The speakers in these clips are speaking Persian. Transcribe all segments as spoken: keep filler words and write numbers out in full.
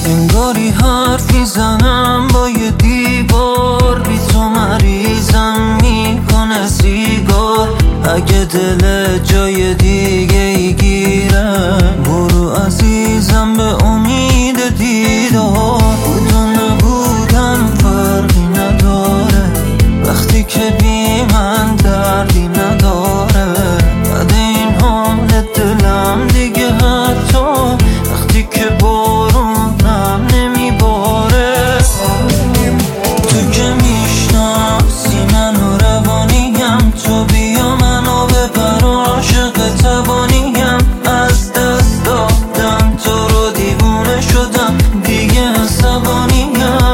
انگاری حرف میزنم با یه دیوار، بی تو مریضم میکنه سیگار. اگه دل جای دیگه ای گیره برو عزیزم به امید دیدار. بود و نبودم فرقی نداره وقتی که بی من دردی نداره. بعد این حال دلم دیگه حتی وقتی که بارونم نمیباره. تو که میشناسی منو روانیم، تو بیا منو ببر عاشق توانیم. از دست دادم تو رو دیوونه شدم دیگه عصبانیم.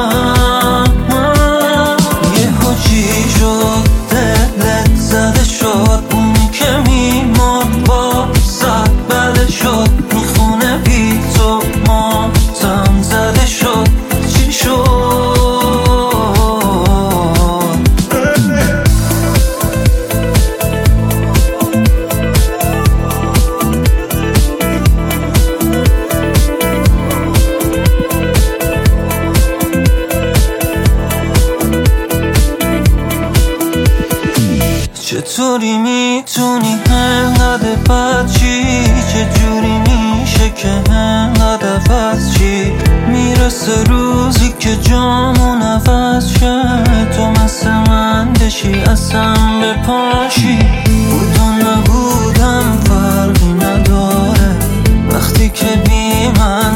یهو چی شد دلت زده شد، اونی که میمون با صد بله شد. میخونه بی تو ماتم زده شد، چی شد؟ چطوری میتونی انقدر بد چی؟ چجوری میشه که انقدر عوض چی؟ میرسه روزی که جامون عوض شه، تو مثل من بشی اصلا بپاشی. بود و نبودم فرقی نداره وقتی که بی من